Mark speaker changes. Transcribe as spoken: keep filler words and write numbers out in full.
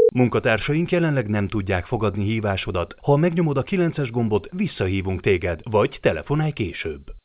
Speaker 1: Munkatársaink jelenleg nem tudják fogadni hívásodat. Ha megnyomod a kilences gombot, visszahívunk téged, vagy telefonálj később.